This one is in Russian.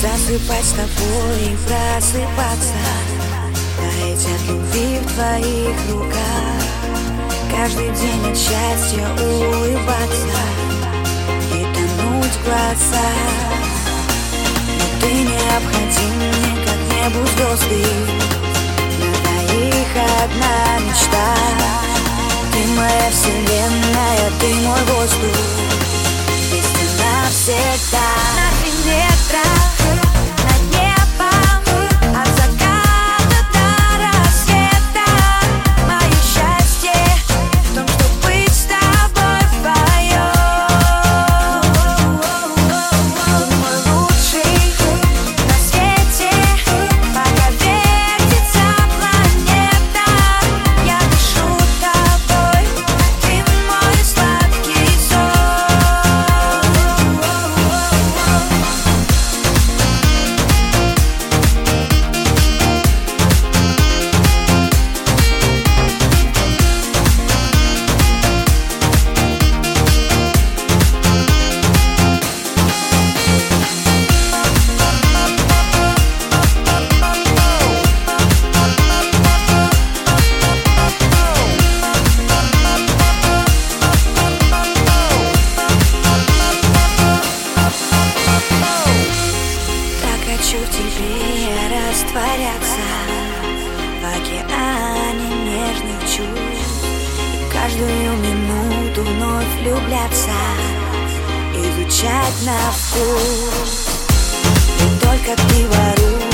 засыпать с тобой и просыпаться, таять от любви в твоих руках, каждый день от счастья улыбаться и тонуть в глазах. Но ты необходим мне, как небу звезды, на двоих одна мечта. Ты моя вселенная, ты мой воздух, вместе навсегда. На 3 метра над небом, от заката до рассвета. Мое счастье в том, что быть с тобой вдвоем. Ты мой лучший на свете, пока вертится планета. Я дышу тобой, ты мой сладкий сон. Хочу в тебе растворяться, в океане нежных чувств, и каждую минуту вновь влюбляться, изучать на вкус. И только ты воруешь